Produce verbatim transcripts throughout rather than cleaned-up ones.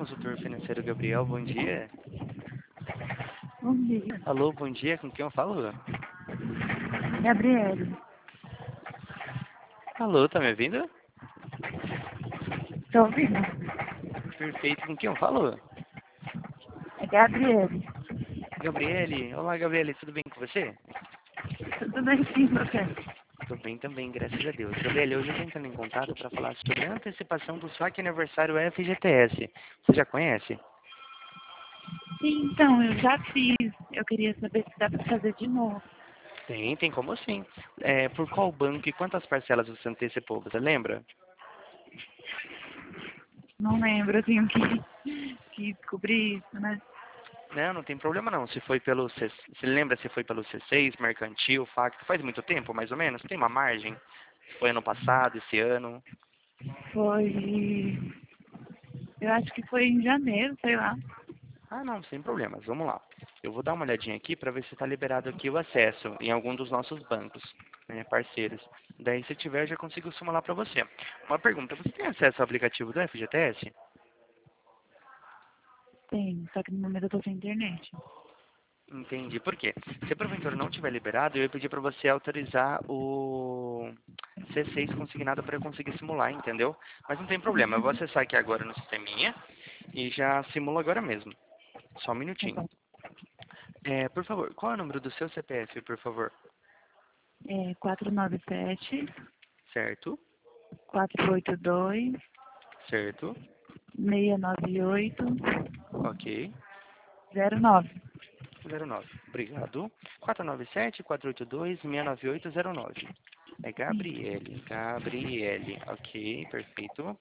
consultor financeiro Gabriel, bom dia. Bom dia. Alô, bom dia, com quem eu falo? Gabriele. Alô, tá me ouvindo? Tô ouvindo? Perfeito, com quem eu falo? É Gabriele. Gabriele, olá Gabriele, tudo bem com você? Tudo bem sim, você? Tô bem também, graças a Deus. Gabriele, hoje eu tô entrando em contato para falar sobre a antecipação do saque aniversário F G T S. Você já conhece? Sim, então, eu já fiz. Eu queria saber se dá pra fazer de novo. Tem, tem como sim. É, por qual banco e quantas parcelas você antecipou, você lembra? Não lembro, eu tenho que, que descobrir isso, né? Não, não tem problema não. Se foi pelo C... Você lembra se foi pelo C seis, Mercantil, Facto? Faz muito tempo, mais ou menos? Tem uma margem? Foi ano passado, esse ano? Foi. Eu acho que foi em janeiro, sei lá. Ah, não, sem problemas. Vamos lá. Eu vou dar uma olhadinha aqui para ver se está liberado aqui o acesso em algum dos nossos bancos, né, parceiros. Daí, se tiver, eu já consigo simular para você. Uma pergunta, você tem acesso ao aplicativo do F G T S? Tem, só que no momento eu tô sem internet. Entendi. Por quê? Se porventura não tiver liberado, eu ia pedir para você autorizar o C seis consignado para eu conseguir simular, entendeu? Mas não tem problema. Eu vou acessar aqui agora no sisteminha e já simulo agora mesmo. Só um Tá minutinho. bom. É, por favor, qual é o número do seu C P F, por favor? É quatro nove sete, Certo, quatro oito dois, certo, seis nove oito, ok. zero nove. zero nove. Obrigado. quatro nove sete, quatro oito dois, seis nove oito zero nove. É Gabriele. Gabriele. Ok, perfeito.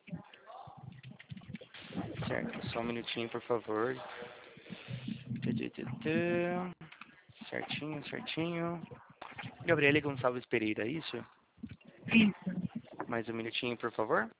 Certo, só um minutinho, por favor. Tã, tã, tã, tã. Certinho, certinho. Gabriele Gonçalves Pereira, é isso? Isso. Mais um minutinho, por favor.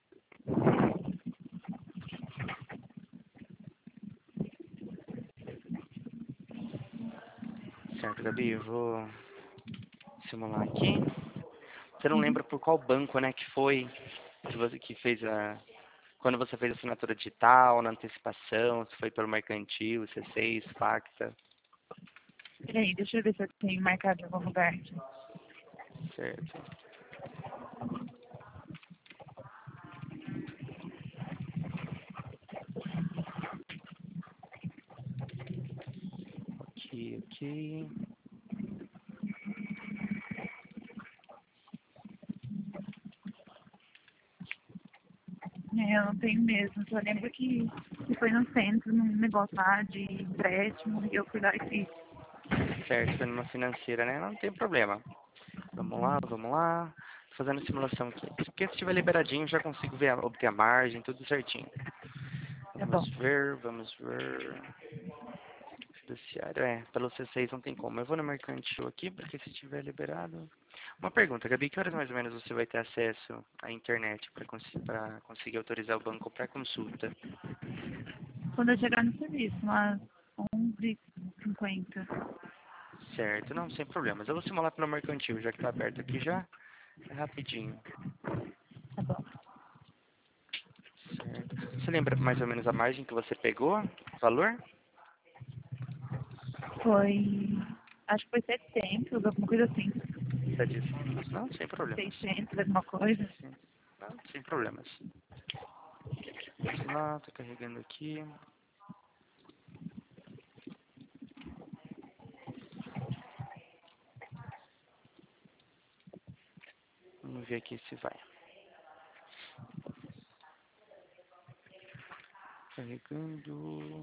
Certo, Gabi, eu vou simular aqui. Você não Uhum. lembra por qual banco, né, que foi que você que fez a... Quando você fez a assinatura digital, na antecipação, se foi pelo Mercantil, C seis, Facta. Peraí, deixa eu ver se eu tenho marcado em algum lugar. Certo. Ok, ok. É, eu não tenho mesmo. Só lembro que, que foi no centro, num negócio lá de empréstimo, e eu fui lá e fiz. Certo, foi numa financeira, né? Não tem problema. Vamos lá, vamos lá. Tô fazendo a simulação aqui. Porque se estiver liberadinho, eu já consigo ver, a- obter a margem, tudo certinho. Tá bom. Vamos ver, vamos ver. Fiduciário, é, pelo C seis não tem como. Eu vou no Mercantil aqui, porque se tiver liberado... Uma pergunta, Gabi, que horas mais ou menos você vai ter acesso à internet para cons conseguir autorizar o banco para consulta? Quando eu chegar no serviço, umas onze e cinquenta. Certo, não, sem problemas. Eu vou simular pelo Mercantil, já que tá aberto aqui já. É rapidinho. Tá bom. Certo. Você lembra mais ou menos a margem que você pegou? Valor? Foi. Acho que foi setecentos, alguma coisa assim. setecentos? Não, sem problemas. seiscentos, alguma coisa. Sim. Não, sem problemas. Vamos lá, tô carregando aqui. Vamos ver aqui se vai. Carregando.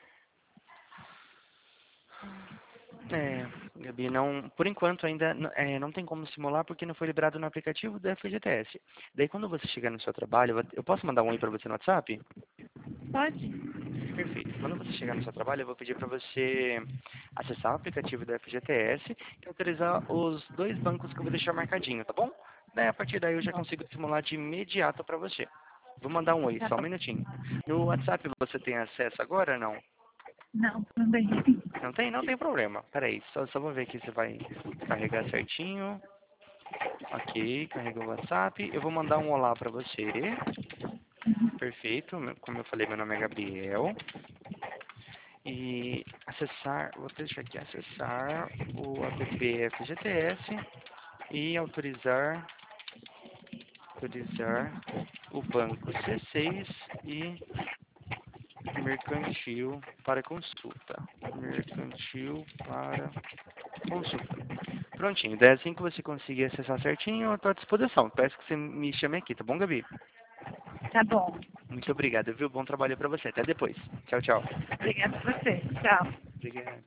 É, Gabi, não, por enquanto ainda n- é, não tem como simular porque não foi liberado no aplicativo do F G T S. Daí quando você chegar no seu trabalho, eu vou- eu posso mandar um oi para você no WhatsApp? Pode? Perfeito. Quando você chegar no seu trabalho, eu vou pedir para você acessar o aplicativo do F G T S e autorizar os dois bancos que eu vou deixar marcadinho, tá bom? Daí a partir daí eu já Tá bom. consigo simular de imediato para você. Vou mandar um oi, Tá só um bom. minutinho. No WhatsApp você tem acesso agora ou não? Não, também. Não tem? Não tem problema. Peraí, só, só vou ver aqui se vai carregar certinho. Ok, carregou o WhatsApp. Eu vou mandar um olá pra você. Perfeito. Meu- Como eu falei, meu nome é Gabriel. E acessar, vou deixar aqui, acessar o app F G T S e autorizar, autorizar o banco C seis e mercantil para consulta. Mercantil para consulta. Prontinho. Daí assim que você conseguir acessar certinho, eu estou à disposição. Peço que você me chame aqui, tá bom, Gabi? Tá bom. Muito obrigado, viu? Bom trabalho para você. Até depois. Tchau, tchau. Obrigada a você. Tchau. Obrigado.